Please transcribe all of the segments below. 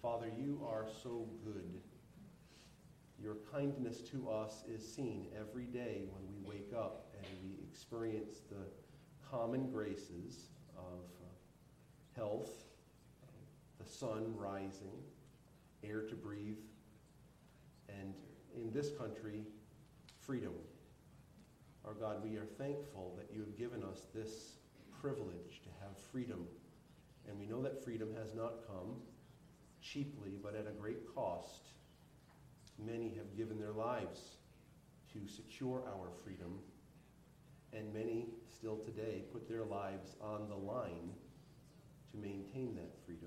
Father, you are so good. Your kindness to us is seen every day when we wake up and we experience the common graces of health, the sun rising, air to breathe, and in this country, freedom. Our God, we are thankful that you have given us this privilege to have freedom. And we know that freedom has not come cheaply, but at a great cost. Many have given their lives to secure our freedom, and many still today put their lives on the line to maintain that freedom.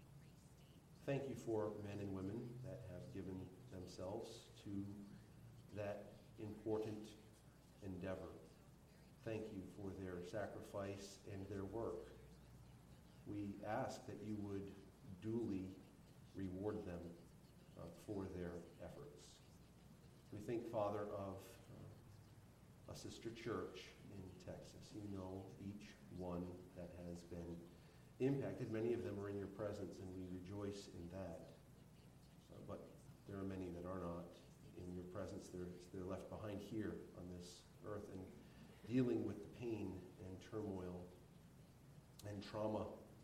Thank you for men and women that have given themselves to that important endeavor. Thank you for their sacrifice and their work. We ask that you would duly reward them for their efforts. We think, Father, of a sister church in Texas. You know each one that has been impacted. Many of them are in your presence, and we rejoice in that. But there are many that are not in your presence. They're left behind here on this earth and dealing with the pain and turmoil and trauma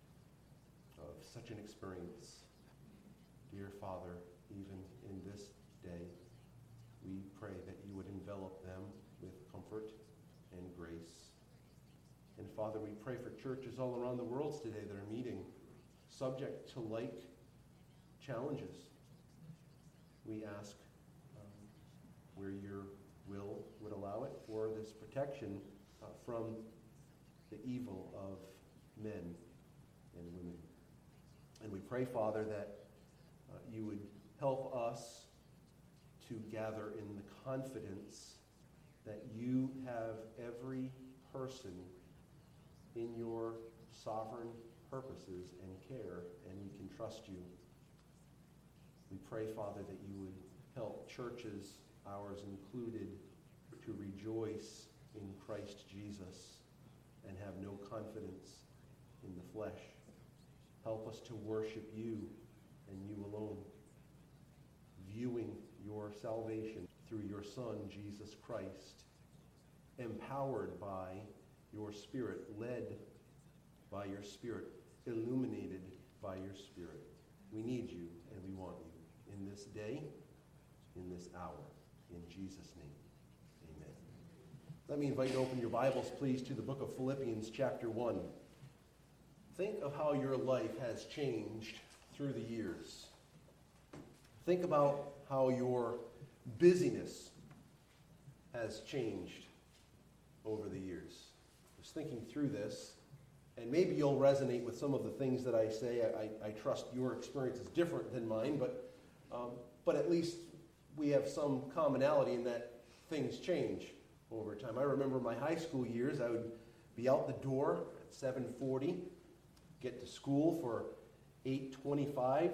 of such an experience. Dear Father, even in this day, we pray that you would envelop them with comfort and grace. And Father, we pray for churches all around the world today that are meeting, subject to like challenges. We ask where your will would allow it for this protection from the evil of men and women. And we pray, Father, that you would help us to gather in the confidence that you have every person in your sovereign purposes and care, and we can trust you. We pray, Father, that you would help churches, ours included, to rejoice in Christ Jesus and have no confidence in the flesh. Help us to worship you and you alone, viewing your salvation through your Son, Jesus Christ, empowered by your Spirit, led by your Spirit, illuminated by your Spirit. We need you and we want you in this day, in this hour. In Jesus' name, amen. Let me invite you to open your Bibles, please, to the book of Philippians chapter 1. Think of how your life has changed through the years. Think about how your busyness has changed over the years. I was thinking through this, and maybe you'll resonate with some of the things that I say. I trust your experience is different than mine, but at least we have some commonality in that things change over time. I remember my high school years. I would be out the door at 7:40, get to school for 8:25,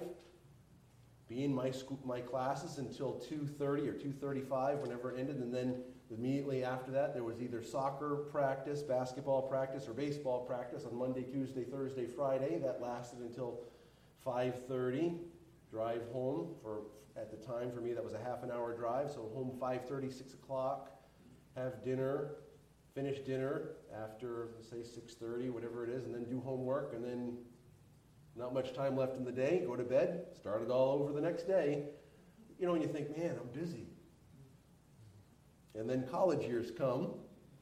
be in my classes until 2:30 or 2:35, whenever it ended, and then immediately after that there was either soccer practice, basketball practice, or baseball practice on Monday, Tuesday, Thursday, Friday. That lasted until 5:30. Drive home at the time, for me, that was a half an hour drive, so home 5:30, 6 o'clock, have dinner, finish dinner after, say, 6:30, whatever it is, and then do homework, and then not much time left in the day, go to bed, start it all over the next day. You know, and you think, man, I'm busy. And then college years come,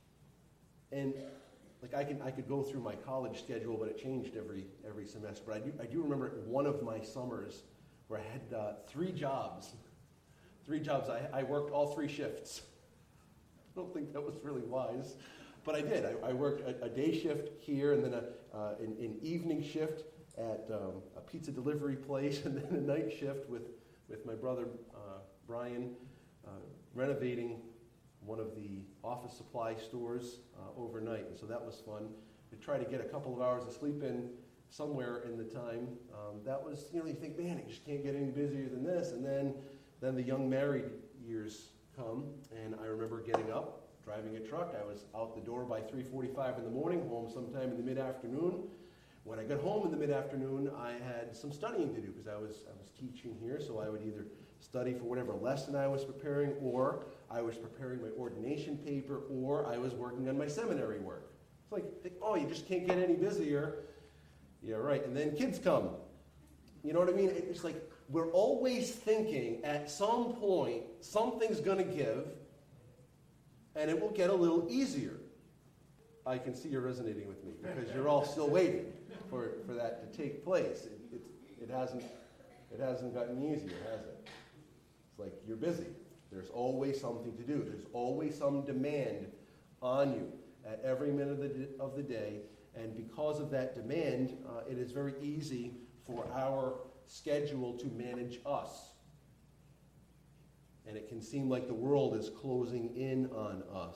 and like I could go through my college schedule, but it changed every semester. But I do remember one of my summers where I had 3 jobs. 3 jobs. I worked all 3 shifts. I don't think that was really wise, but I did. I worked a day shift here, and then an evening shift at a pizza delivery place, and then a night shift with my brother Brian, renovating one of the office supply stores overnight. And so that was fun. To try to get a couple of hours of sleep in somewhere in the time. That was, you think, man, it just can't get any busier than this. And then the young married years come, and I remember getting up, driving a truck. I was out the door by 3:45 in the morning, home sometime in the mid-afternoon. When I got home in the mid-afternoon, I had some studying to do because I was teaching here, so I would either study for whatever lesson I was preparing, or I was preparing my ordination paper, or I was working on my seminary work. It's like, oh, you just can't get any busier. Yeah, right. And then kids come. You know what I mean? It's like we're always thinking at some point something's going to give, and it will get a little easier. I can see you're resonating with me because you're all still waiting for that to take place. It hasn't gotten easier, has it? It's like you're busy. There's always something to do. There's always some demand on you at every minute of the day. And because of that demand, it is very easy for our schedule to manage us. And it can seem like the world is closing in on us.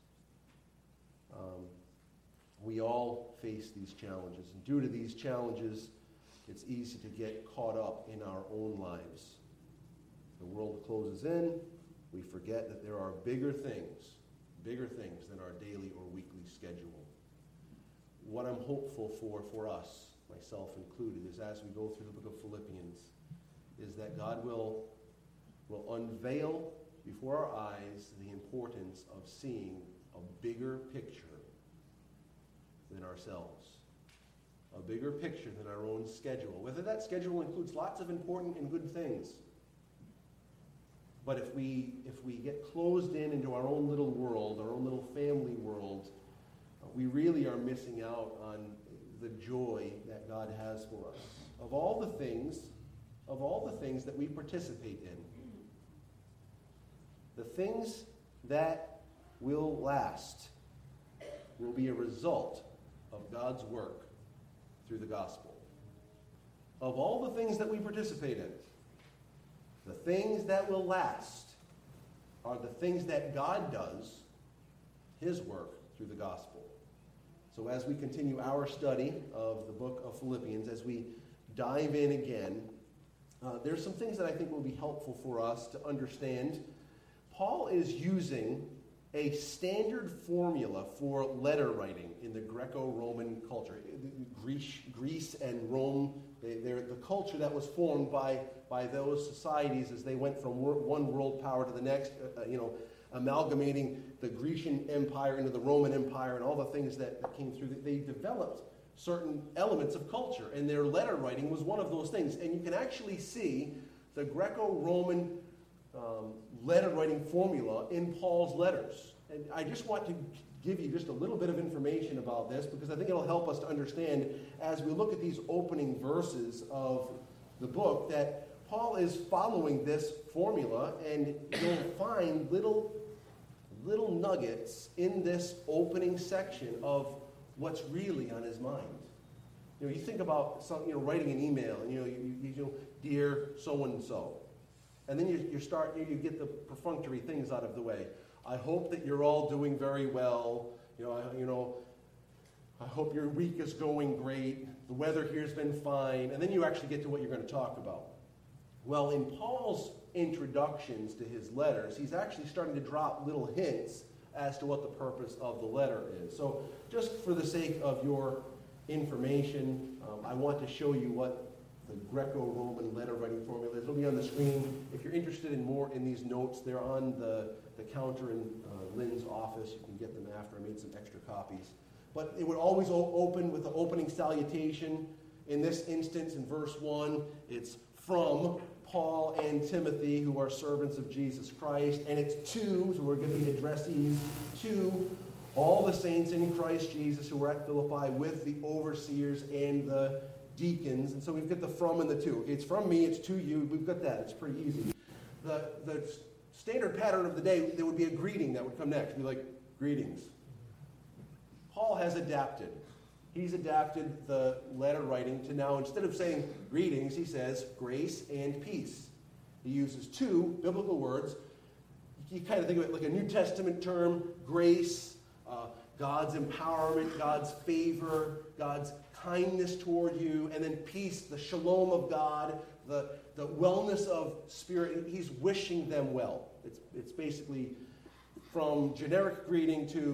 We all face these challenges. And due to these challenges, it's easy to get caught up in our own lives. The world closes in. We forget that there are bigger things than our daily or weekly schedule. What I'm hopeful for us, myself included, is as we go through the book of Philippians, is that God will unveil before our eyes the importance of seeing a bigger picture than ourselves. A bigger picture than our own schedule. Whether that schedule includes lots of important and good things. But if we get closed into our own little world, our own little family world, we really are missing out on the joy that God has for us. Of all the things that we participate in, the things that will last will be a result of God's work through the gospel. Of all the things that we participate in, the things that will last are the things that God does, his work through the gospel. So as we continue our study of the book of Philippians, as we dive in again, there's some things that I think will be helpful for us to understand. Paul is using a standard formula for letter writing in the Greco-Roman culture. Greece and Rome, they're the culture that was formed by those societies as they went from one world power to the next, amalgamating the Grecian Empire into the Roman Empire and all the things that came through. They developed certain elements of culture, and their letter writing was one of those things. And you can actually see the Greco-Roman letter writing formula in Paul's letters. And I just want to give you just a little bit of information about this because I think it'll help us to understand as we look at these opening verses of the book that Paul is following this formula, and you'll find little nuggets in this opening section of what's really on his mind. You think about writing an email, and you dear so and so. And then you get the perfunctory things out of the way. I hope that you're all doing very well. I hope your week is going great. The weather here's been fine. And then you actually get to what you're going to talk about. Well, in Paul's introductions to his letters, he's actually starting to drop little hints as to what the purpose of the letter is. So just for the sake of your information, I want to show you what the Greco-Roman letter writing formula is. It'll be on the screen. If you're interested in more in these notes, they're on the counter in Lynn's office. You can get them after. I made some extra copies. But it would always open with the opening salutation. In this instance, in verse 1, it's from Paul and Timothy, who are servants of Jesus Christ. And it's to, so we're going to be addressees, to all the saints in Christ Jesus who were at Philippi with the overseers and the deacons. And so we've got the from and the to. It's from me, it's to you. We've got that. It's pretty easy. The standard pattern of the day, there would be a greeting that would come next. It'd be like, greetings. Paul has adapted. He's adapted the letter writing to now, instead of saying greetings, he says grace and peace. He uses two biblical words. You kind of think of it like a New Testament term, grace, God's empowerment, God's favor, God's kindness toward you, and then peace, the shalom of God, the wellness of spirit. He's wishing them well. It's basically from generic greeting to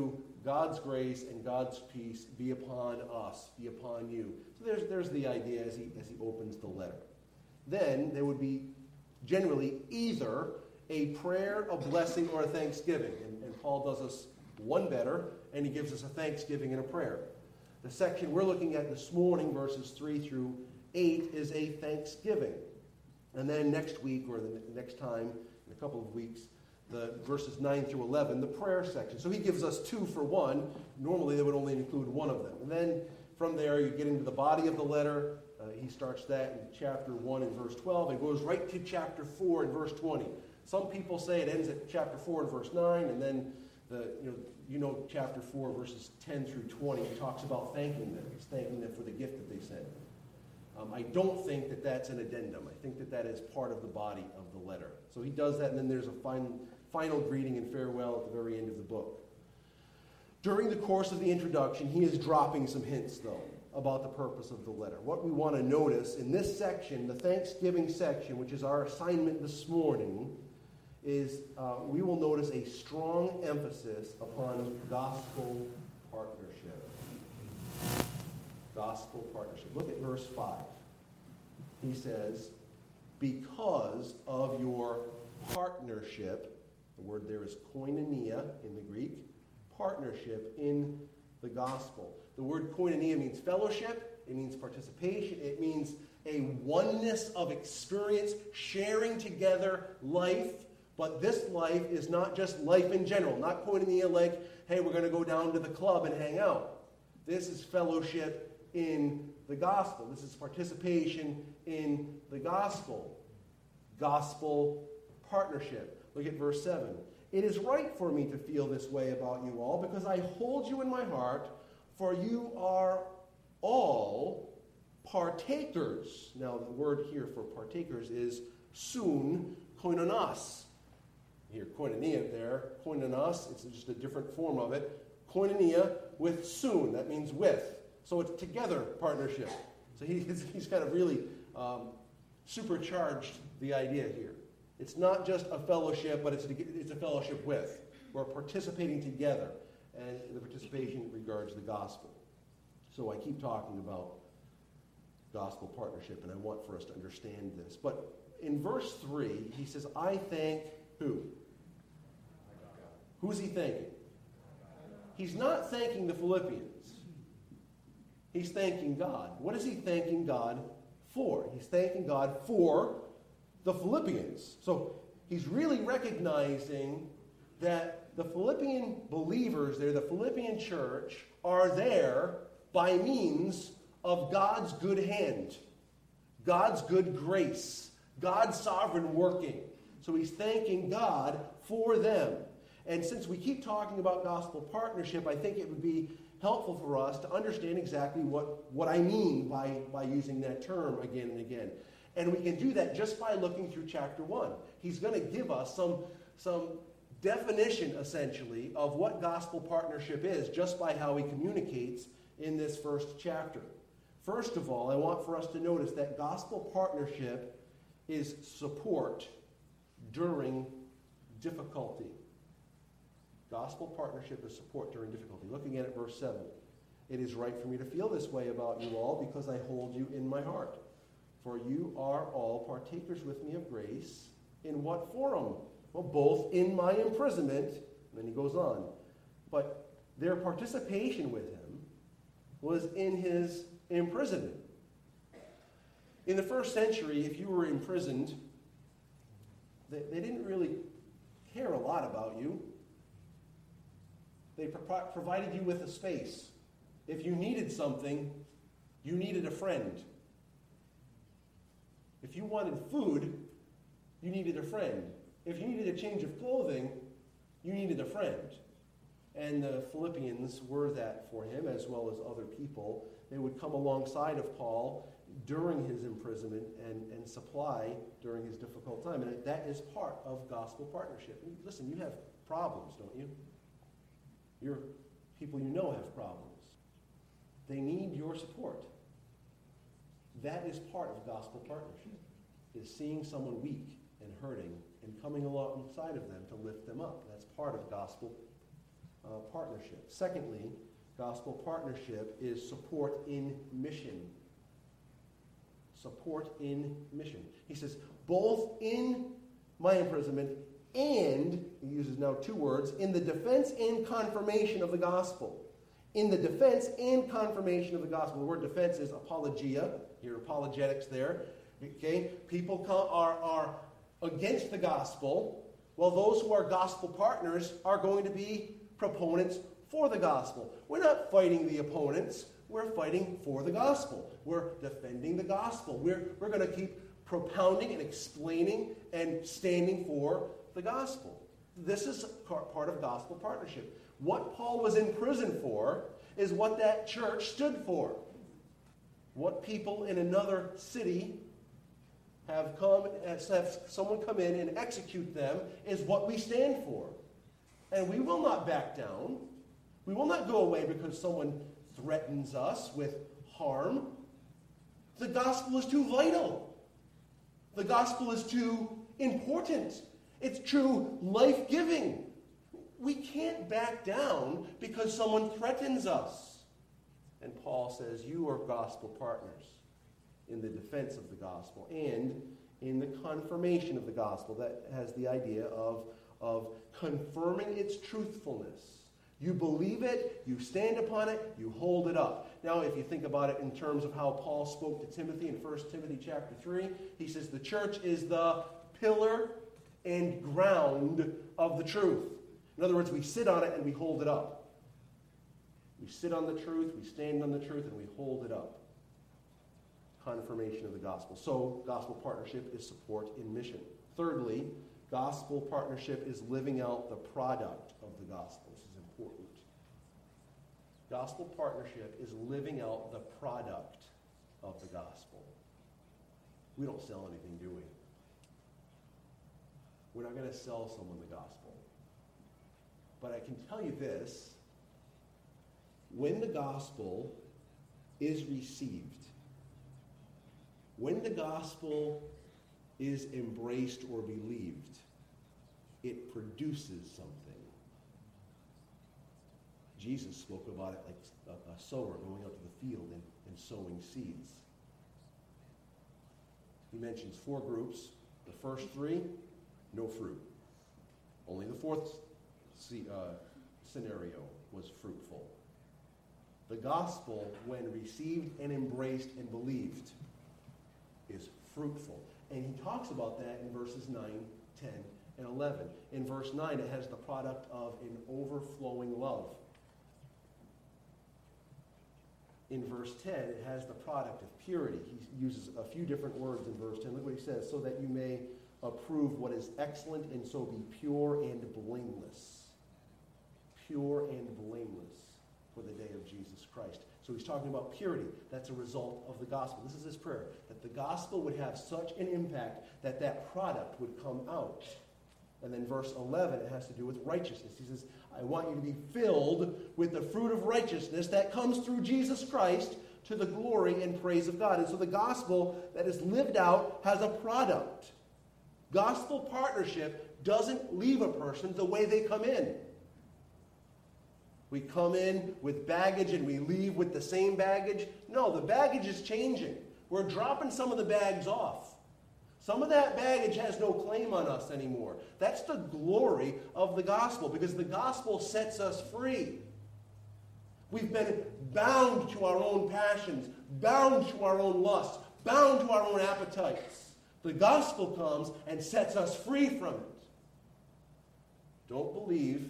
God's grace and God's peace be upon us, be upon you. So there's the idea as he opens the letter. Then there would be generally either a prayer, a blessing, or a thanksgiving. And Paul does us one better, and he gives us a thanksgiving and a prayer. The section we're looking at this morning, verses 3 through 8, is a thanksgiving. And then next week, or the next time, in a couple of weeks, the verses 9 through 11, the prayer section. So he gives us 2 for 1. Normally they would only include one of them. And then from there you get into the body of the letter. He starts that in chapter 1 and verse 12 and goes right to chapter 4 and verse 20. Some people say it ends at chapter 4 and verse 9, and then chapter 4 verses 10 through 20. He talks about thanking them. He's thanking them for the gift that they sent. I don't think that that's an addendum. I think that that is part of the body of the letter. So he does that, and then there's a final greeting and farewell at the very end of the book. During the course of the introduction, he is dropping some hints, though, about the purpose of the letter. What we want to notice in this section, the Thanksgiving section, which is our assignment this morning, is we will notice a strong emphasis upon gospel partnership. Gospel partnership. Look at verse 5. He says, because of your partnership, the word there is koinonia in the Greek, partnership in the gospel. The word koinonia means fellowship, it means participation, it means a oneness of experience, sharing together life, but this life is not just life in general, not koinonia like, hey, we're going to go down to the club and hang out. This is fellowship in the gospel. This is participation in the gospel. Gospel partnership. Look at verse 7. It is right for me to feel this way about you all because I hold you in my heart, for you are all partakers. Now, the word here for partakers is soon koinonos. Here, koinonia there. Koinonos, it's just a different form of it. Koinonia with soon. That means with. So it's together partnership. So he's kind of really supercharged the idea here. It's not just a fellowship, but it's a fellowship with. We're participating together. And the participation regards the gospel. So I keep talking about gospel partnership, and I want for us to understand this. But in verse 3, he says, I thank who? Who's he thanking? He's not thanking the Philippians. He's thanking God. What is he thanking God for? He's thanking God for the Philippians. So he's really recognizing that the Philippian believers there, the Philippian church, are there by means of God's good hand, God's good grace, God's sovereign working. So he's thanking God for them. And since we keep talking about gospel partnership, I think it would be helpful for us to understand exactly what I mean by using that term again and again. And we can do that just by looking through chapter 1. He's going to give us some definition, essentially, of what gospel partnership is just by how he communicates in this first chapter. First of all, I want for us to notice that gospel partnership is support during difficulty. Gospel partnership is support during difficulty. Looking at it, verse 7. It is right for me to feel this way about you all because I hold you in my heart. For you are all partakers with me of grace. In what forum? Well, both in my imprisonment, and then he goes on. But their participation with him was in his imprisonment. In the first century, if you were imprisoned, they didn't really care a lot about you. They provided you with a space. If you needed something, you needed a friend. If you wanted food, you needed a friend. If you needed a change of clothing, you needed a friend. And the Philippians were that for him, as well as other people. They would come alongside of Paul during his imprisonment and supply during his difficult time. And that is part of gospel partnership. Listen, you have problems, don't you? Your people you know have problems. They need your support. That is part of gospel partnership, is seeing someone weak and hurting and coming alongside of them to lift them up. That's part of gospel partnership. Secondly, gospel partnership is support in mission. Support in mission. He says, both in my imprisonment and, he uses now two words, in the defense and confirmation of the gospel. In the defense and confirmation of the gospel. The word defense is apologia. Your apologetics there. Okay? People are against the gospel, while those who are gospel partners are going to be proponents for the gospel. We're not fighting the opponents. We're fighting for the gospel. We're defending the gospel. We're going to keep propounding and explaining and standing for the gospel. This is part of gospel partnership. What Paul was in prison for is what that church stood for. What people in another city have someone come in and execute them is what we stand for. And we will not back down. We will not go away because someone threatens us with harm. The gospel is too vital. The gospel is too important. It's true life-giving. We can't back down because someone threatens us. And Paul says, you are gospel partners in the defense of the gospel and in the confirmation of the gospel. That has the idea of confirming its truthfulness. You believe it, you stand upon it, you hold it up. Now, if you think about it in terms of how Paul spoke to Timothy in 1 Timothy chapter 3, he says the church is the pillar and ground of the truth. In other words, we sit on it and we hold it up. We sit on the truth, we stand on the truth, and we hold it up. Confirmation of the gospel. So, gospel partnership is support in mission. Thirdly, gospel partnership is living out the product of the gospel. This is important. Gospel partnership is living out the product of the gospel. We don't sell anything, do we? We're not going to sell someone the gospel. But I can tell you this. When the gospel is received, when the gospel is embraced or believed, it produces something. Jesus spoke about it like a sower going out to the field and sowing seeds. He mentions 4 groups. The first 3, no fruit. Only the fourth scenario was fruitful. The gospel, when received and embraced and believed, is fruitful. And he talks about that in verses 9, 10, and 11. In verse 9, it has the product of an overflowing love. In verse 10, it has the product of purity. He uses a few different words in verse 10. Look what he says, so that you may approve what is excellent and so be pure and blameless. Pure and blameless for the day of Jesus Christ. So he's talking about purity. That's a result of the gospel. This is his prayer, that the gospel would have such an impact that that product would come out. And then verse 11, it has to do with righteousness. He says, I want you to be filled with the fruit of righteousness that comes through Jesus Christ to the glory and praise of God. And so the gospel that is lived out has a product. Gospel partnership doesn't leave a person the way they come in. We come in with baggage and we leave with the same baggage. No, the baggage is changing. We're dropping some of the bags off. Some of that baggage has no claim on us anymore. That's the glory of the gospel, because the gospel sets us free. We've been bound to our own passions, bound to our own lusts, bound to our own appetites. The gospel comes and sets us free from it. Don't believe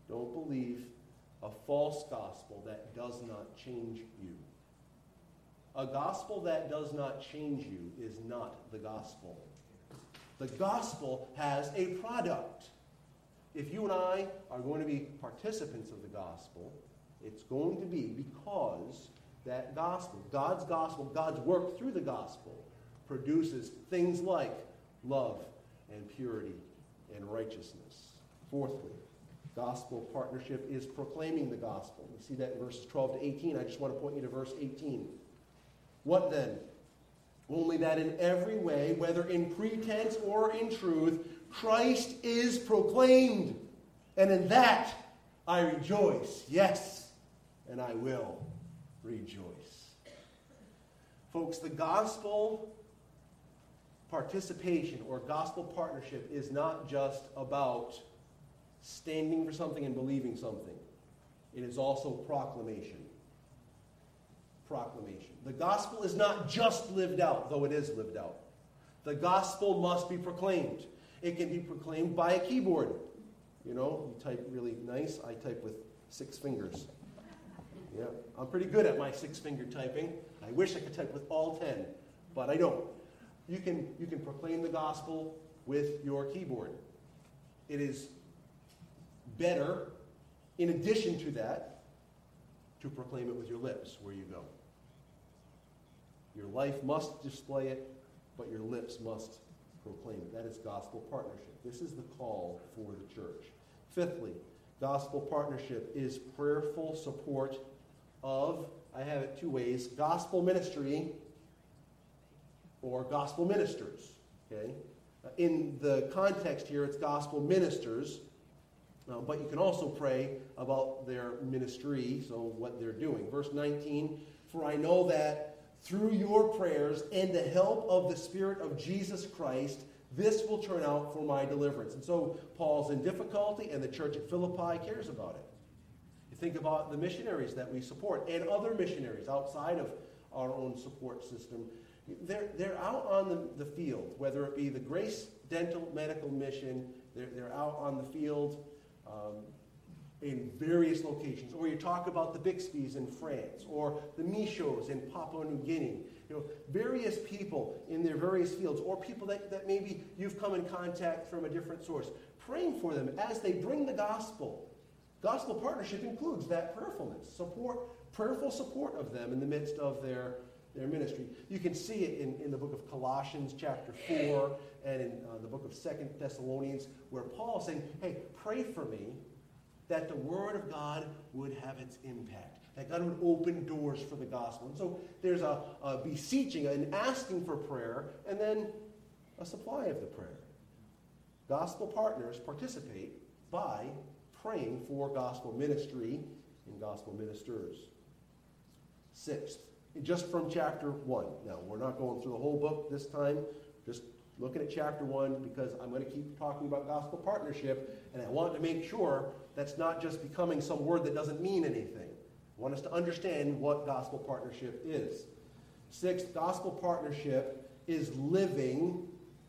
a false gospel that does not change you. A gospel that does not change you is not the gospel. The gospel has a product. If you and I are going to be participants of the gospel, it's going to be because that gospel, God's work through the gospel, produces things like love and purity and righteousness. Fourthly, gospel partnership is proclaiming the gospel. We see that in verses 12 to 18. I just want to point you to verse 18. What then? Only that in every way, whether in pretense or in truth, Christ is proclaimed. And in that I rejoice, yes, and I will rejoice. Folks, the gospel participation or gospel partnership is not just about standing for something and believing something. It is also proclamation. Proclamation. The gospel is not just lived out, though it is lived out. The gospel must be proclaimed. It can be proclaimed by a keyboard. You know, you type really nice. I type with 6 fingers. Yeah, I'm pretty good at my 6-finger typing. I wish I could type with all 10, but I don't. You can proclaim the gospel with your keyboard. It is better, in addition to that, to proclaim it with your lips where you go. Your life must display it, but your lips must proclaim it. That is gospel partnership. This is the call for the church. Fifthly, gospel partnership is prayerful support of, I have it 2 ways, gospel ministry or gospel ministers. Okay? In the context here, it's gospel ministers, but you can also pray about their ministry, so what they're doing. Verse 19, for I know that through your prayers and the help of the Spirit of Jesus Christ, this will turn out for my deliverance. And so Paul's in difficulty, and the church at Philippi cares about it. You think about the missionaries that we support and other missionaries outside of our own support system. They're out on the field, whether it be the Grace Dental Medical Mission, they're out on the field in various locations. Or you talk about the Bixby's in France, or the Michos in Papua New Guinea. You know, various people in their various fields, or people that maybe you've come in contact from a different source. Praying for them as they bring the gospel. Gospel partnership includes that prayerfulness, prayerful support of them in the midst of their ministry. You can see it in the book of Colossians chapter 4 and in the book of 2 Thessalonians, where Paul is saying, hey, pray for me that the word of God would have its impact, that God would open doors for the gospel. And so there's a beseeching, an asking for prayer, and then a supply of the prayer. Gospel partners participate by praying for gospel ministry and gospel ministers. Sixth, just from chapter 1. Now, we're not going through the whole book this time, just looking at chapter 1, because I'm going to keep talking about gospel partnership, and I want to make sure that's not just becoming some word that doesn't mean anything. I want us to understand what gospel partnership is. Sixth, gospel partnership is living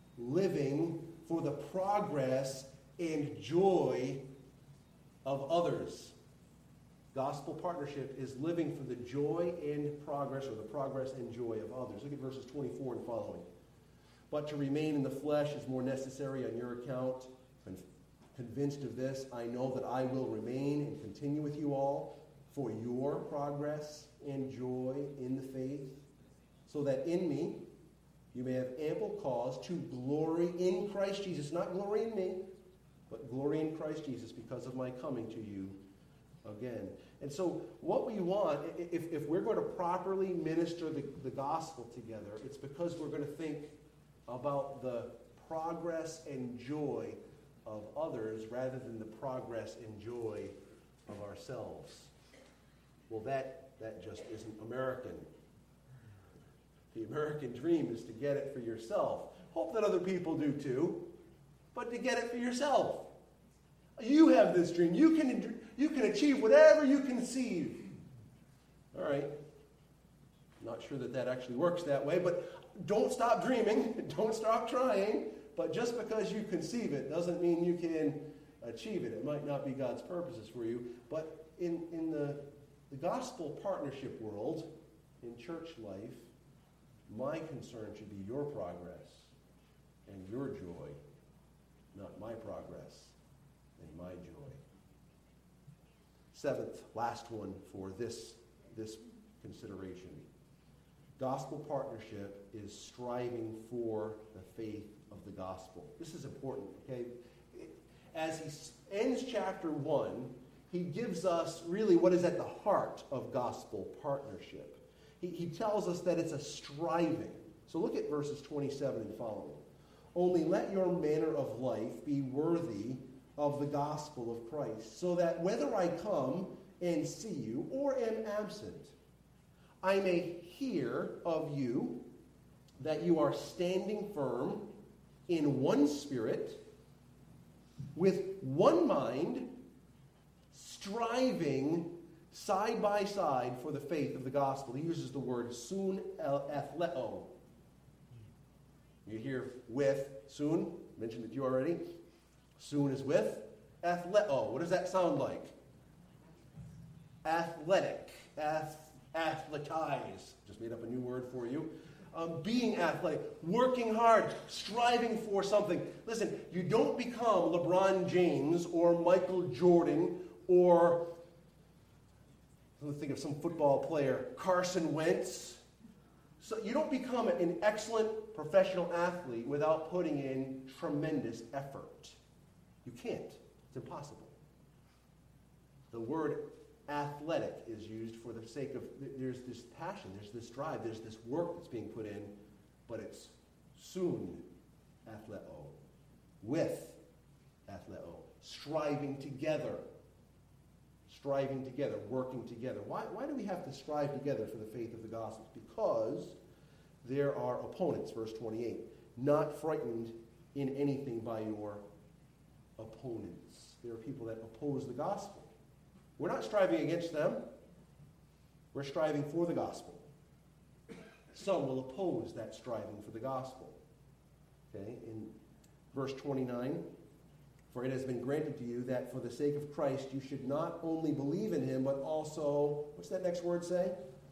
for the progress and joy of others. Gospel partnership is living for the joy and progress, or the progress and joy of others. Look at verses 24 and following. But to remain in the flesh is more necessary on your account. I'm convinced of this. I know that I will remain and continue with you all for your progress and joy in the faith, so that in me you may have ample cause to glory in Christ Jesus. Not glory in me, but glory in Christ Jesus because of my coming to you again. And so what we want, if we're going to properly minister the gospel together, it's because we're going to think about the progress and joy of others rather than the progress and joy of ourselves. Well, that just isn't American. The American dream is to get it for yourself. Hope that other people do too, but to get it for yourself. You have this dream. You can achieve whatever you conceive. All right. Not sure that actually works that way, but don't stop dreaming. Don't stop trying. But just because you conceive it doesn't mean you can achieve it. It might not be God's purposes for you. But in the gospel partnership world, in church life, my concern should be your progress and your joy, not my progress and my joy. Seventh, last one for this consideration. Gospel partnership is striving for the faith of the gospel. This is important, okay? As he ends chapter 1, he gives us really what is at the heart of gospel partnership. He tells us that it's a striving. So look at verses 27 and following. Only let your manner of life be worthy of the gospel of Christ, so that whether I come and see you or am absent, I may hear of you that you are standing firm in one spirit, with one mind, striving side by side for the faith of the gospel. He uses the word sun athleo. You hear with, sun, mentioned it to you already. Sun is with, athleo. What does that sound like? Athletic, athletize. Just made up a new word for you. Being athletic, working hard, striving for something. Listen, you don't become LeBron James or Michael Jordan or, let's think of some football player, Carson Wentz. So you don't become an excellent professional athlete without putting in tremendous effort. You can't. It's impossible. The word athletic is used for the sake of, there's this passion, there's this drive, there's this work that's being put in, but it's sun athleo, with athleo, striving together, working together. Why do we have to strive together for the faith of the gospel? Because there are opponents, verse 28, not frightened in anything by your opponents. There are people that oppose the gospel. We're not striving against them. We're striving for the gospel. Some will oppose that striving for the gospel. Okay, in verse 29, for it has been granted to you that for the sake of Christ you should not only believe in him, but also, what's that next word say?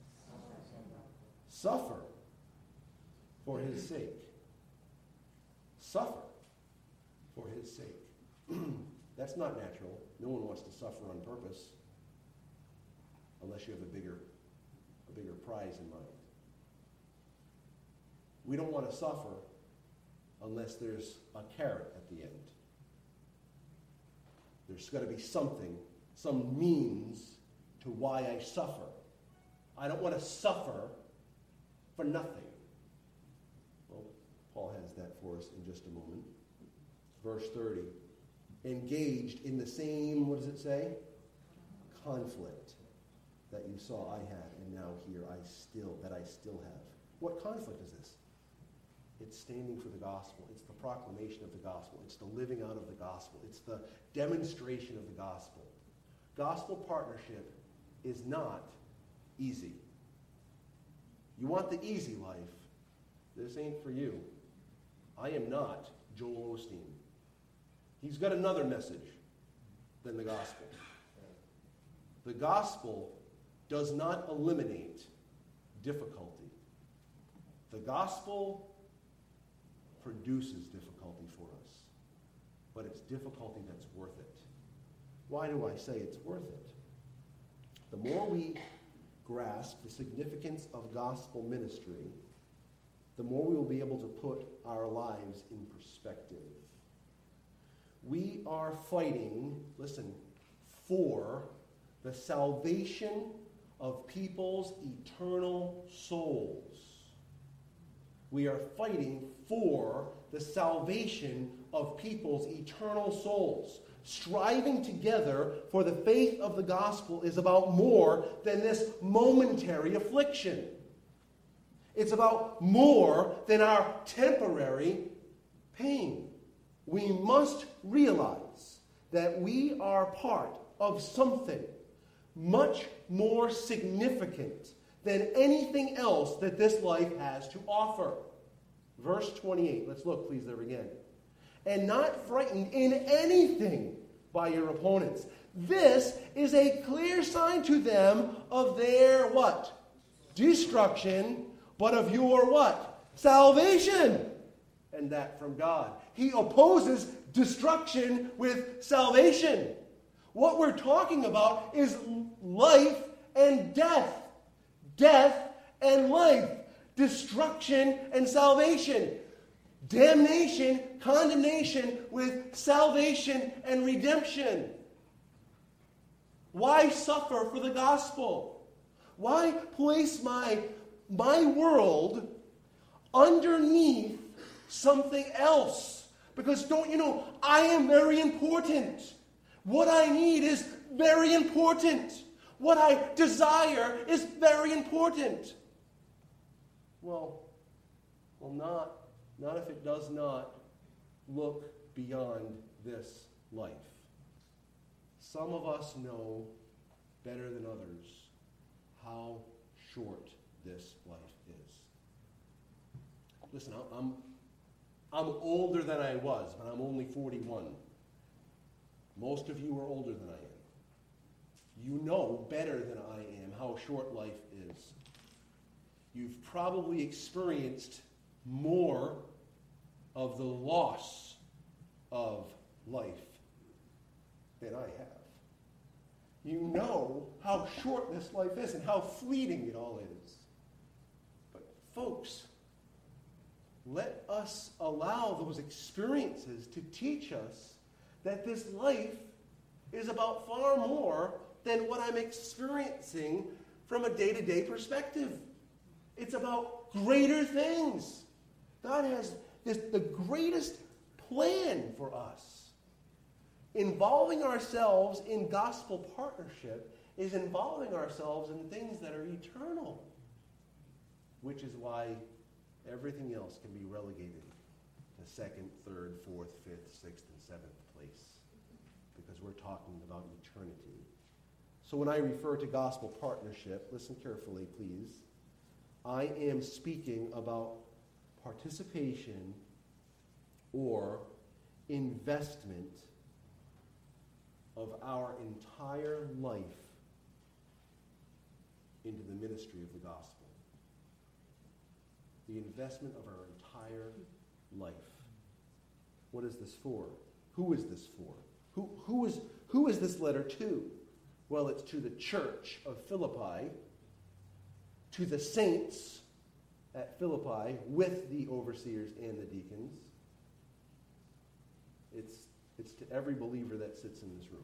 Suffer for his sake. Suffer for his sake. That's not natural. No one wants to suffer on purpose unless you have a bigger prize in mind. We don't want to suffer unless there's a carrot at the end. There's got to be something, some means to why I suffer. I don't want to suffer for nothing. Well, Paul has that for us in just a moment. Verse 30. Engaged in the same, what does it say? Conflict that you saw I had, and now here I still have. What conflict is this? It's standing for the gospel. It's the proclamation of the gospel. It's the living out of the gospel. It's the demonstration of the gospel. Gospel partnership is not easy. You want the easy life. This ain't for you. I am not Joel Osteen. He's got another message than the gospel. The gospel does not eliminate difficulty. The gospel produces difficulty for us, but it's difficulty that's worth it. Why do I say it's worth it? The more we grasp the significance of gospel ministry, the more we will be able to put our lives in perspective. We are fighting, listen, for the salvation of people's eternal souls. We are fighting for the salvation of people's eternal souls. Striving together for the faith of the gospel is about more than this momentary affliction. It's about more than our temporary pain. We must realize that we are part of something much more significant than anything else that this life has to offer. Verse 28, let's look please there again. And not frightened in anything by your opponents. This is a clear sign to them of their what? Destruction, but of your what? Salvation. And that from God. He opposes destruction with salvation. What we're talking about is life and death. Death and life. Destruction and salvation. Damnation, condemnation with salvation and redemption. Why suffer for the gospel? Why place my world underneath something else? Because don't you know, I am very important. What I need is very important. What I desire is very important. Well, not if it does not look beyond this life. Some of us know better than others how short this life is. Listen, I'm older than I was, but I'm only 41. Most of you are older than I am. You know better than I am how short life is. You've probably experienced more of the loss of life than I have. You know how short this life is and how fleeting it all is. But folks, let us allow those experiences to teach us that this life is about far more than what I'm experiencing from a day-to-day perspective. It's about greater things. God has the greatest plan for us. Involving ourselves in gospel partnership is involving ourselves in things that are eternal, which is why everything else can be relegated to second, third, fourth, fifth, sixth, and seventh place, because we're talking about eternity. So when I refer to gospel partnership, listen carefully, please. I am speaking about participation or investment of our entire life into the ministry of the gospel. The investment of our entire life. What is this for? Who is this for? Who is this letter to? Well, it's to the church of Philippi, to the saints at Philippi with the overseers and the deacons. It's to every believer that sits in this room.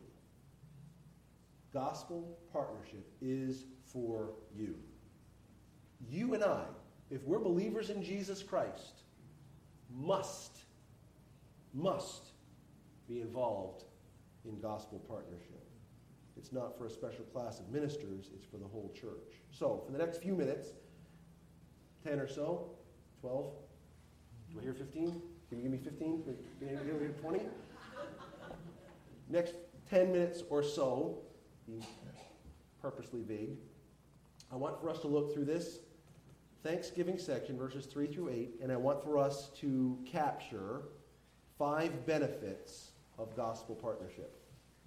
Gospel partnership is for you. You and I, if we're believers in Jesus Christ, must be involved in gospel partnership. It's not for a special class of ministers, it's for the whole church. So, for the next few minutes, 10 or so, 12, do I hear 15? Can you give me 15? Can you give me 20? Next 10 minutes or so, be purposely vague, I want for us to look through this Thanksgiving section, verses 3 through 8, and I want for us to capture 5 benefits of gospel partnership.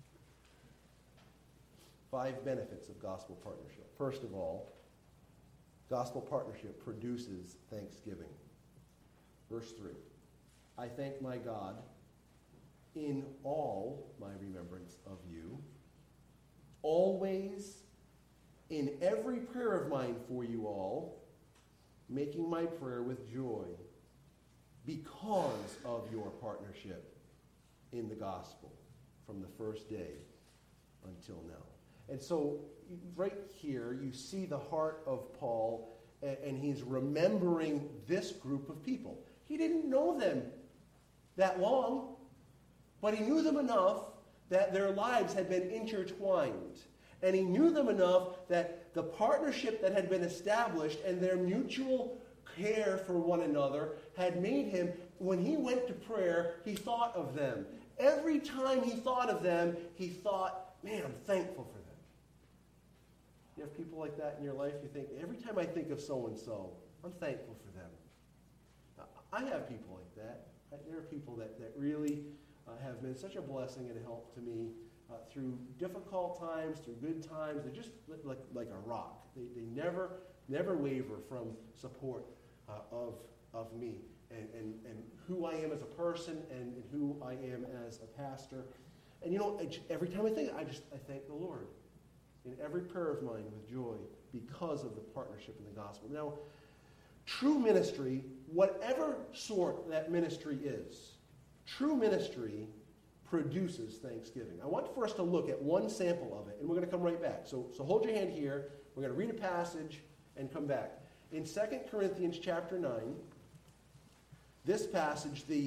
5 benefits of gospel partnership. First of all, gospel partnership produces thanksgiving. Verse 3, I thank my God in all my remembrance of you, always in every prayer of mine for you all, making my prayer with joy because of your partnership in the gospel from the first day until now. And so right here you see the heart of Paul, and he's remembering this group of people. He didn't know them that long, but he knew them enough that their lives had been intertwined. And he knew them enough that the partnership that had been established and their mutual care for one another had made him, when he went to prayer, he thought of them. Every time he thought of them, he thought, man, I'm thankful for them. You have people like that in your life? You think, every time I think of so-and-so, I'm thankful for them. I have people like that. There are people that really have been such a blessing and a help to me through difficult times, through good times. They're just like a rock. They never waver from support of me and who I am as a person and who I am as a pastor. And you know, every time I think, I thank the Lord in every prayer of mine with joy because of the partnership in the gospel. Now, true ministry, whatever sort that ministry is, true ministry produces thanksgiving. I want for us to look at one sample of it, and we're going to come right back. So hold your hand here. We're going to read a passage and come back. In 2 Corinthians chapter 9, this passage, the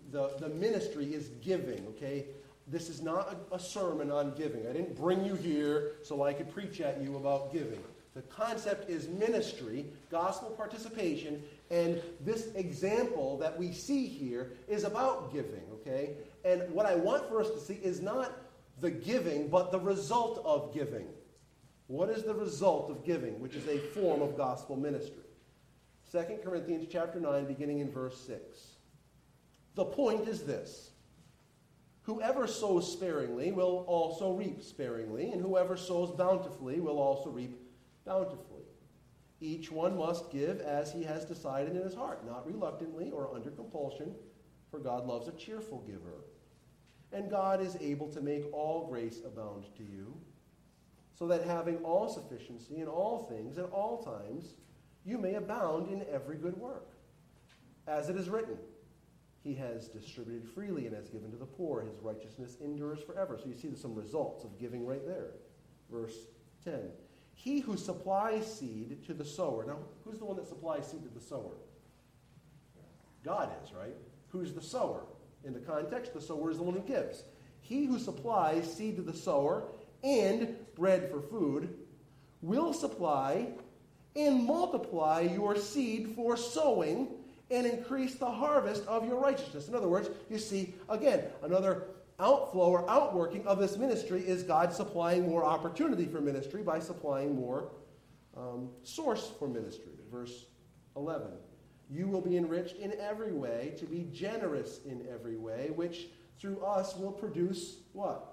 the ministry is giving, okay? This is not a sermon on giving. I didn't bring you here so I could preach at you about giving. The concept is ministry, gospel participation, and this example that we see here is about giving, okay? And what I want for us to see is not the giving, but the result of giving. What is the result of giving, which is a form of gospel ministry? 2 Corinthians chapter 9, beginning in verse 6. The point is this: whoever sows sparingly will also reap sparingly, and whoever sows bountifully will also reap bountifully. Each one must give as he has decided in his heart, not reluctantly or under compulsion, for God loves a cheerful giver. And God is able to make all grace abound to you, so that having all sufficiency in all things at all times, you may abound in every good work. As it is written, he has distributed freely and has given to the poor. His righteousness endures forever. So you see some results of giving right there. Verse 10. He who supplies seed to the sower. Now, who's the one that supplies seed to the sower? God is, right? Who's the sower? In the context, the sower is the one who gives. He who supplies seed to the sower and bread for food will supply and multiply your seed for sowing and increase the harvest of your righteousness. In other words, you see, again, another outflow or outworking of this ministry is God supplying more opportunity for ministry by supplying more source for ministry. Verse 11. You will be enriched in every way, to be generous in every way, which through us will produce what?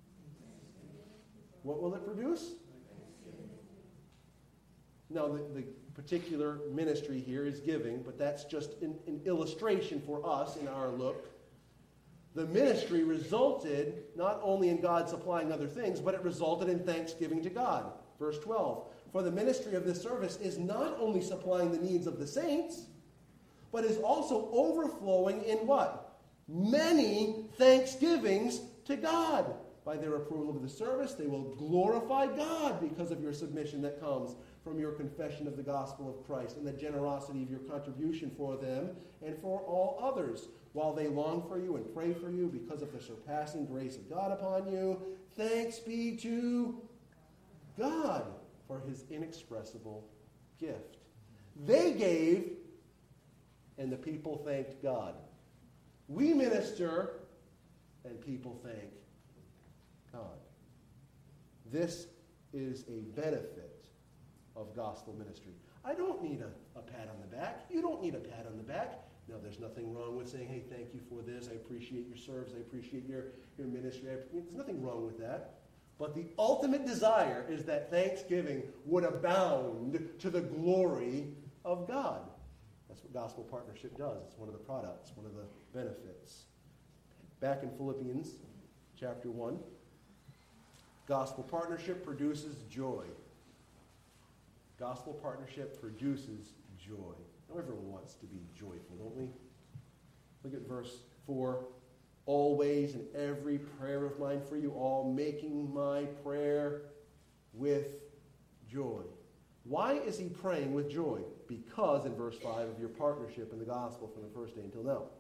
What will it produce? Now, the particular ministry here is giving, but that's just an illustration for us in our look. The ministry resulted not only in God supplying other things, but it resulted in thanksgiving to God. Verse 12. For the ministry of this service is not only supplying the needs of the saints, but is also overflowing in what? Many thanksgivings to God. By their approval of the service, they will glorify God because of your submission that comes from your confession of the gospel of Christ and the generosity of your contribution for them and for all others, while they long for you and pray for you because of the surpassing grace of God upon you. Thanks be to God for his inexpressible gift. They gave, and the people thanked God. We minister, and people thank God. This is a benefit of gospel ministry. I don't need a pat on the back. You don't need a pat on the back. No, there's nothing wrong with saying, hey, thank you for this. I appreciate your service. I appreciate your ministry. There's nothing wrong with that. But the ultimate desire is that thanksgiving would abound to the glory of God. That's what gospel partnership does. It's one of the products, one of the benefits. Back in Philippians chapter 1, gospel partnership produces joy. Gospel partnership produces joy. Now everyone wants to be joyful, don't we? Look at verse 4. Always in every prayer of mine for you all, making my prayer with joy. Why is he praying with joy? Because, in verse 5, of your partnership in the gospel from the first day until now.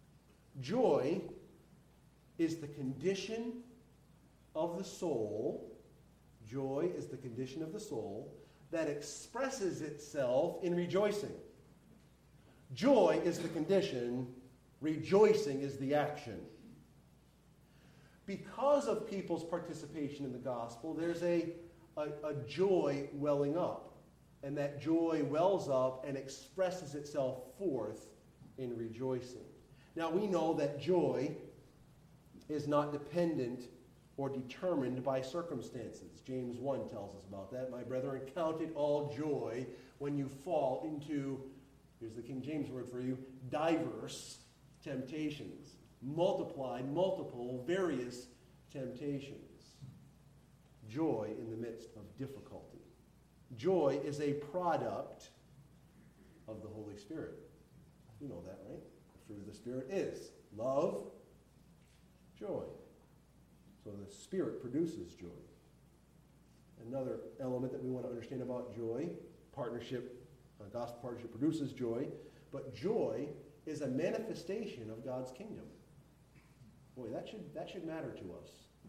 Joy is the condition of the soul. Joy is the condition of the soul that expresses itself in rejoicing. Joy is the condition, rejoicing is the action. Because of people's participation in the gospel, there's a joy welling up. And that joy wells up and expresses itself forth in rejoicing. Now we know that joy is not dependent or determined by circumstances. James 1 tells us about that. My brethren, count it all joy when you fall into, here's the King James word for you, diverse temptations. Multiplied, multiple, various temptations. Joy in the midst of difficulty. Joy is a product of the Holy Spirit. You know that, right? The fruit of the Spirit is love, joy. So the Spirit produces joy. Another element that we want to understand about joy, partnership, gospel partnership produces joy, but joy is a manifestation of God's kingdom. Boy, that should matter to us.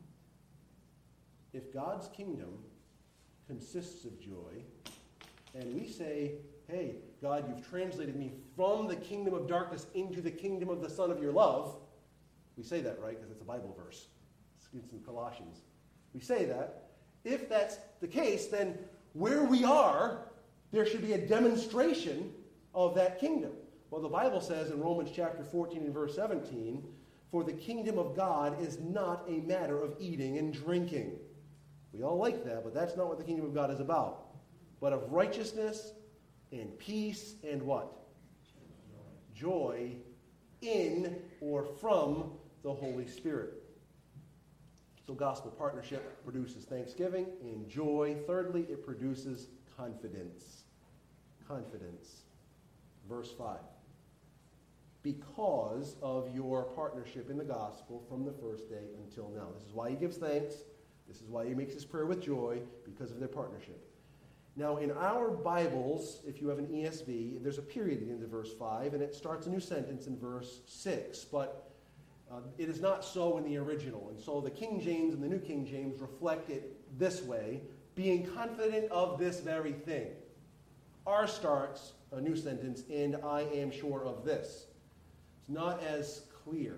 If God's kingdom consists of joy, and we say, hey, God, you've translated me from the kingdom of darkness into the kingdom of the Son of your love. We say that, right? Because it's a Bible verse. It's in Colossians. We say that. If that's the case, then where we are, there should be a demonstration of that kingdom. Well, the Bible says in Romans chapter 14 and verse 17, for the kingdom of God is not a matter of eating and drinking. We all like that, but that's not what the kingdom of God is about. But of righteousness and peace and what? Joy in or from the Holy Spirit. So gospel partnership produces thanksgiving and joy. Thirdly, it produces confidence. Confidence. Verse 5. Because of your partnership in the gospel from the first day until now. This is why he gives thanks. This is why he makes his prayer with joy, because of their partnership. Now, in our Bibles, if you have an ESV, there's a period at the end of verse 5, and it starts a new sentence in verse 6. But it is not so in the original. And so the King James and the New King James reflect it this way, being confident of this very thing. Ours starts a new sentence, and I am sure of this. It's not as clear.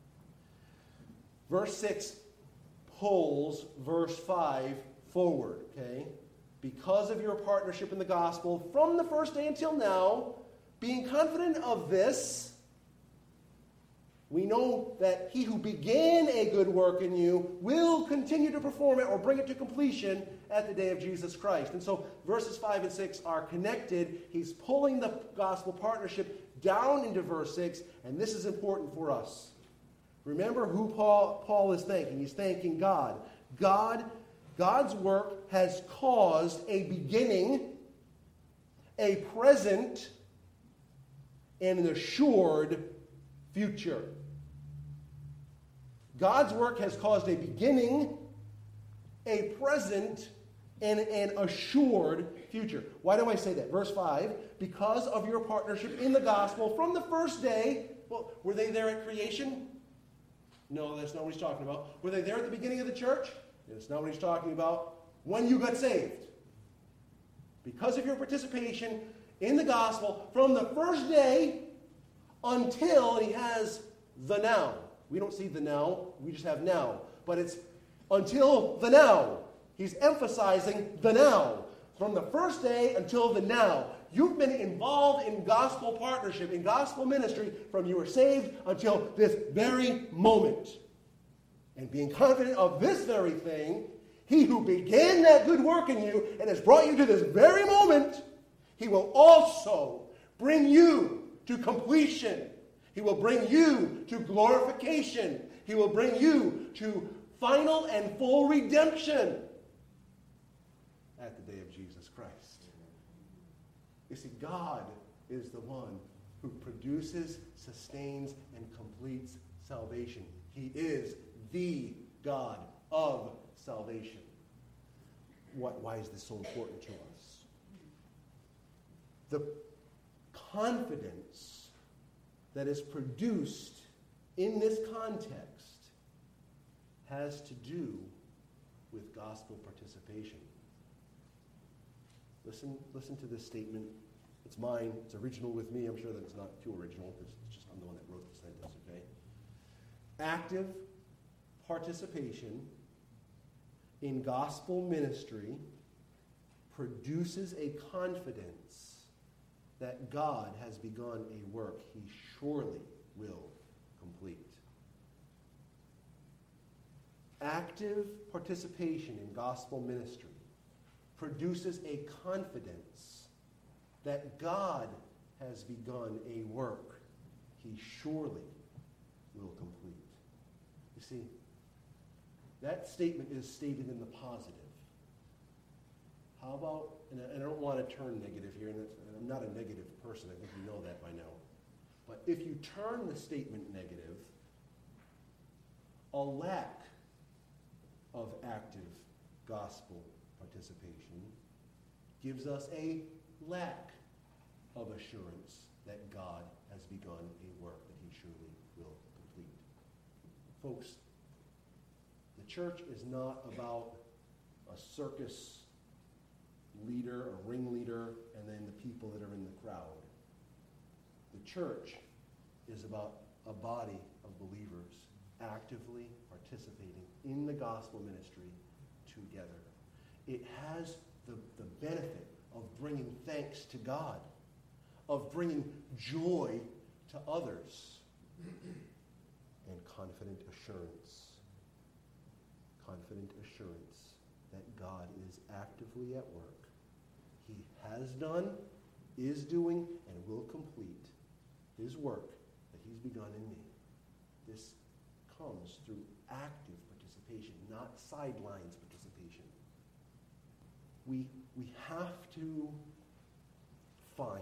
Verse 6 pulls verse 5 forward, okay? Because of your partnership in the gospel from the first day until now, being confident of this, we know that he who began a good work in you will continue to perform it or bring it to completion at the day of Jesus Christ. And so verses 5 and 6 are connected. He's pulling the gospel partnership down into verse 6, and this is important for us. Remember who Paul is thanking. He's thanking God. God's work has caused a beginning, a present, and an assured future. God's work has caused a beginning, a present, and an assured future. Why do I say that? Verse 5, because of your partnership in the gospel from the first day. Well, were they there at creation? No, that's not what he's talking about. Were they there at the beginning of the church? That's not what he's talking about. When you got saved. Because of your participation in the gospel from the first day until he has the now. We don't see the now, we just have now. But it's until the now. He's emphasizing the now. From the first day until the now. You've been involved in gospel partnership, in gospel ministry, from you were saved until this very moment. And being confident of this very thing, he who began that good work in you and has brought you to this very moment, he will also bring you to completion. He will bring you to glorification. He will bring you to final and full redemption at the day of Jesus Christ. You see, God is the one who produces, sustains, and completes salvation. He is the God of salvation. Why is this so important to us? The confidence that is produced in this context has to do with gospel participation. Listen to this statement. It's mine. It's original with me. I'm sure that it's not too original because it's just I'm the one that wrote the sentence, okay? Active participation in gospel ministry produces a confidence that God has begun a work he surely will complete. Active participation in gospel ministry produces a confidence that God has begun a work he surely will complete. You see, that statement is stated in the positive. How about, and I don't want to turn negative here, and I'm not a negative person, I think you know that by now. But if you turn the statement negative, a lack of active gospel participation gives us a lack of assurance that God has begun a work that he surely will complete. Folks, the church is not about a circus leader, a ringleader, and then the people that are in the crowd. The church is about a body of believers actively participating in the gospel ministry together. It has the benefit of bringing thanks to God, of bringing joy to others, and confident assurance that God is actively at work. He has done, is doing, and will complete his work that he's begun in me. This comes through active participation, not sidelines participation. We have to find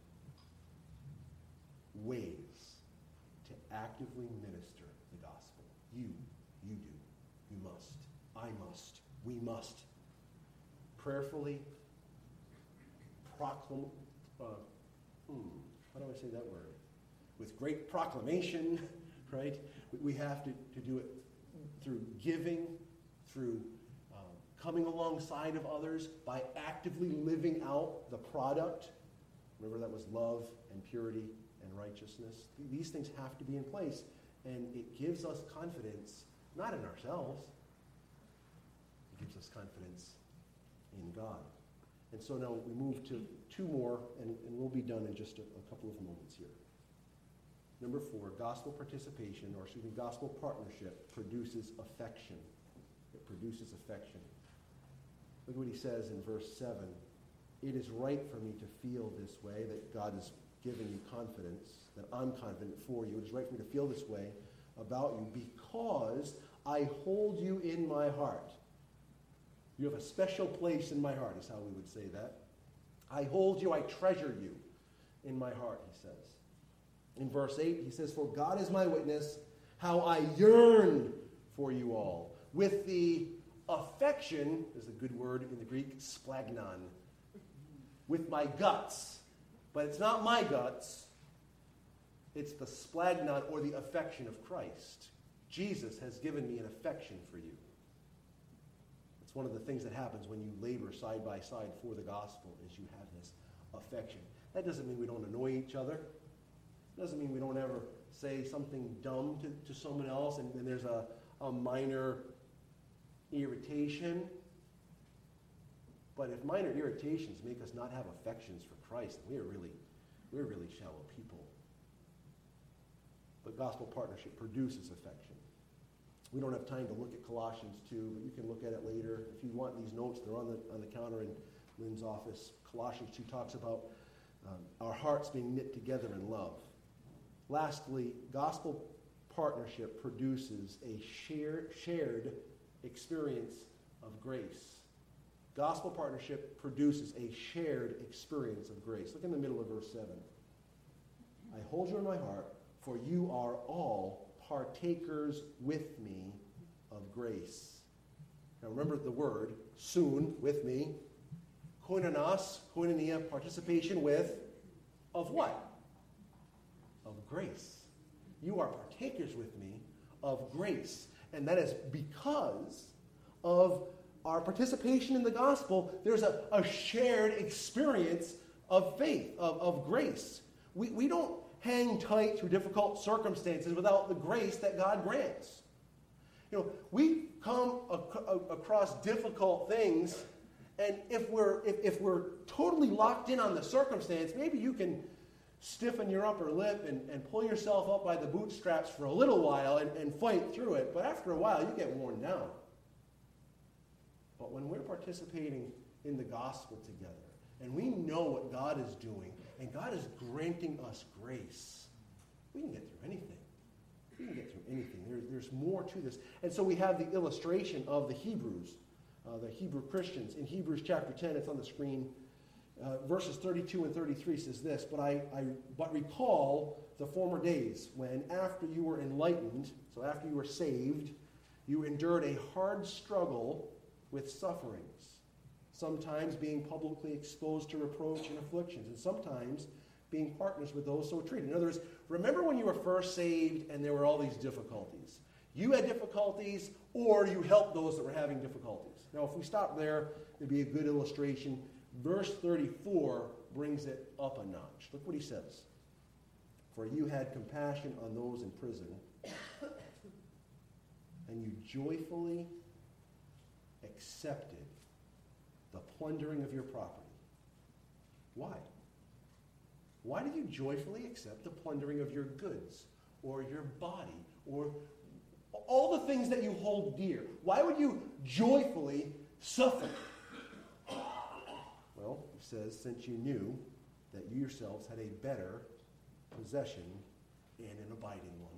ways to actively minister the gospel. You do. You must. I must. We must. Prayerfully proclaim. How do I say that word? With great proclamation, right? We have to do it through giving, through coming alongside of others, by actively living out the product. Remember, that was love and purity and righteousness. These things have to be in place, and it gives us confidence, not in ourselves. It gives us confidence in God. And so now we move to two more, and we'll be done in just a couple of moments here. Number 4, gospel participation, gospel partnership produces affection. It produces affection. Look what he says in verse 7. It is right for me to feel this way, that God has given you confidence, that I'm confident for you. It is right for me to feel this way about you because I hold you in my heart. You have a special place in my heart, is how we would say that. I hold you, I treasure you in my heart, he says. In verse 8, he says, for God is my witness, how I yearn for you all. With the affection, is a good word in the Greek, splagnon. With my guts. But it's not my guts. It's the splagnon or the affection of Christ. Jesus has given me an affection for you. It's one of the things that happens when you labor side by side for the gospel, is you have this affection. That doesn't mean we don't annoy each other. It doesn't mean we don't ever say something dumb to someone else and there's a minor irritation. But if minor irritations make us not have affections for Christ, then we're really shallow people. But gospel partnership produces affection. We don't have time to look at Colossians 2, but you can look at it later. If you want these notes, they're on the counter in Lynn's office. Colossians 2 talks about our hearts being knit together in love. Lastly, gospel partnership produces a shared experience of grace. Gospel partnership produces a shared experience of grace. Look in the middle of verse 7. I hold you in my heart, for you are all partakers with me of grace. Now remember the word, soon, with me. Koinonos, koinonia, participation with, of what? Of grace. You are partakers with me of grace. And that is because of our participation in the gospel. There's a shared experience of faith, of grace. We don't hang tight through difficult circumstances without the grace that God grants. You know, we come across difficult things, and if we're totally locked in on the circumstance, maybe you can stiffen your upper lip and pull yourself up by the bootstraps for a little while and fight through it. But after a while, you get worn down. But when we're participating in the gospel together, and we know what God is doing, and God is granting us grace, we can get through anything. We can get through anything. There's more to this. And so we have the illustration of the Hebrews, the Hebrew Christians. In Hebrews chapter 10, it's on the screen. Verses 32 and 33 says this, but recall the former days when after you were enlightened, so after you were saved, you endured a hard struggle with sufferings, sometimes being publicly exposed to reproach and afflictions, and sometimes being partners with those so treated. In other words, remember when you were first saved and there were all these difficulties. You had difficulties, or you helped those that were having difficulties. Now, if we stop there, it'd be a good illustration. Verse 34 brings it up a notch. Look what he says. For you had compassion on those in prison, and you joyfully accepted the plundering of your property. Why? Why did you joyfully accept the plundering of your goods, or your body, or all the things that you hold dear? Why would you joyfully suffer? Well, it says, since you knew that you yourselves had a better possession and an abiding one.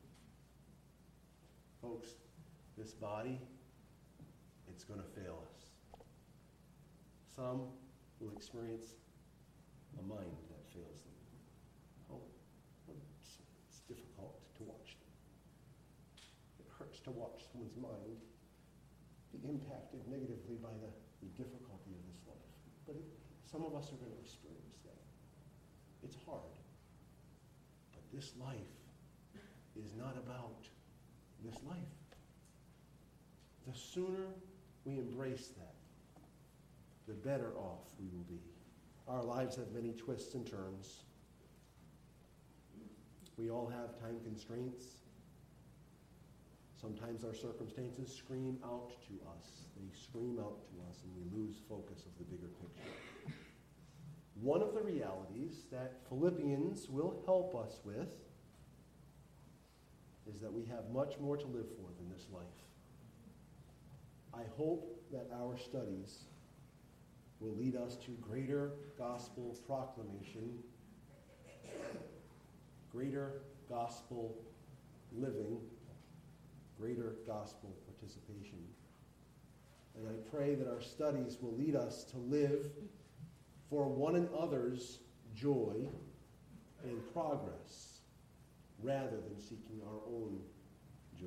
Folks, this body, it's going to fail us. Some will experience a mind that fails them. Oh, it's difficult to watch them. It hurts to watch someone's mind be impacted negatively by the difficulty of this life. But some of us are going to experience that. It's hard. But this life is not about this life. The sooner we embrace that, the better off we will be. Our lives have many twists and turns. We all have time constraints. Sometimes our circumstances scream out to us. They scream out to us, and we lose focus of the bigger picture. One of the realities that Philippians will help us with is that we have much more to live for than this life. I hope that our studies will lead us to greater gospel proclamation, greater gospel living, greater gospel participation. And I pray that our studies will lead us to live for one another's joy and progress rather than seeking our own joy.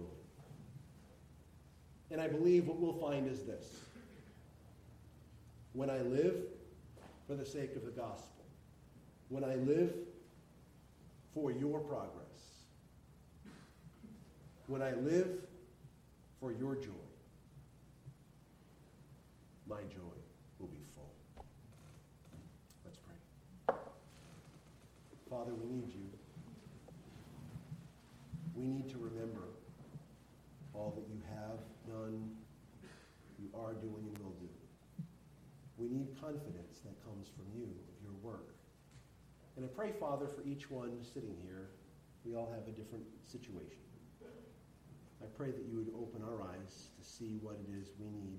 And I believe what we'll find is this. When I live for the sake of the gospel, when I live for your progress, when I live for your joy, my joy will be full. Let's pray. Father, we need you. We need to remember all that you have done, you are doing, and will do. We need confidence that comes from you, of your work. And I pray, Father, for each one sitting here. We all have a different situation. I pray that you would open our eyes to see what it is we need.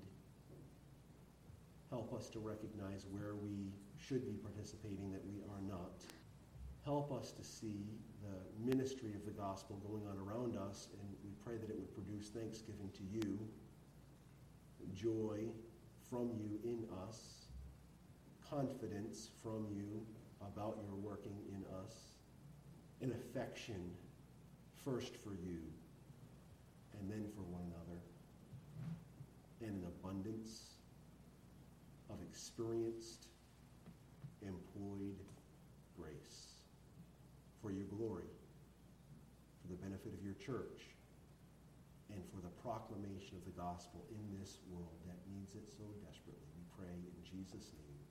Help us to recognize where we should be participating that we are not. Help us to see the ministry of the gospel going on around us, and we pray that it would produce thanksgiving to you, joy from you in us, confidence from you about your working in us, an affection first for you and then for one another, and an abundance of experienced, employed grace for your glory, for the benefit of your church, and for the proclamation of the gospel in this world that needs it so desperately. We pray in Jesus' name.